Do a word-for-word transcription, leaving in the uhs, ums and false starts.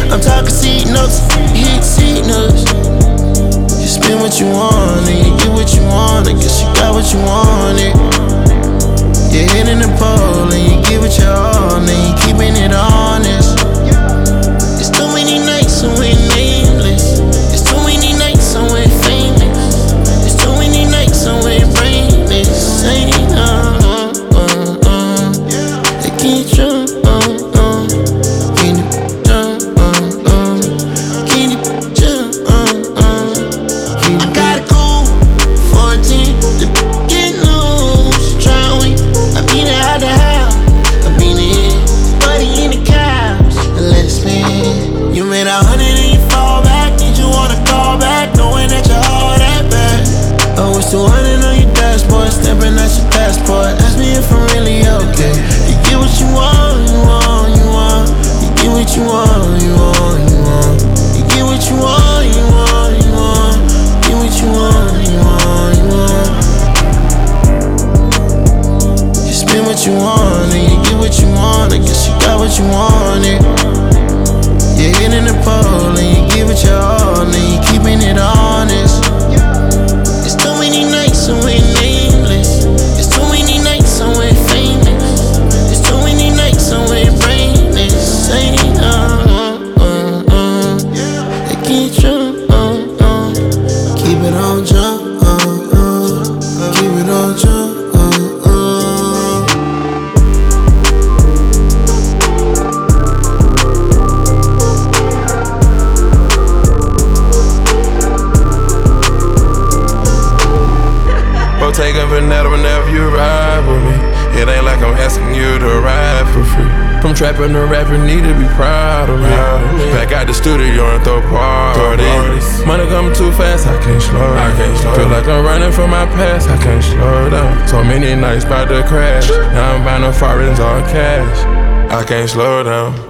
I'm talking seat notes, hit seat notes. You spend what you want and you get what you want. I guess you got what you wanted. You're hitting the pole and you give it your all, and you keeping it honest. It's too many nights and we're nameless. It's too many nights and we're famous. It's too many nights and we're brainless. Ain't uh, uh, uh, uh. They can't jump, uh, uh. Can you jump, uh, uh. Can you jump, uh, uh. Can you I got a cool fourteen to get loose. Try win. I beat it out the house. I beat it buddy in the couch. And let it spin. You made a hundred and you fall back. Did you wanna call back? Knowing that you're all that bad. Oh, it's two hundred on your dashboard. Stepping at your passport. Ask me if I'm really okay. You get what you want, you want, you want. You get what you want, you want, you want. You get what you want, you want, you want. Get what you want, you want, you want. You spend what you want and you get what you want. I guess you got what you wanted. You're hitting the pole and you give it your all, and you keeping it honest. It's too many nights and we're nameless. It's too many nights and we're famous. It's too many nights and we're brainless. Ain't uh, uh, uh. They can't jump, uh, uh. Keep it on jump, uh, uh. Keep it on jump, uh, uh. Taking Vanetta whenever you ride with me. It ain't like I'm asking you to ride for free. From trapping to rapping, need to be proud of me. Back out the studio and throw parties. Money coming too fast, I can't slow down. Feel like I'm running from my past, I can't slow down. So many nights about to crash. Now I'm buying the foreigns all cash. I can't slow down.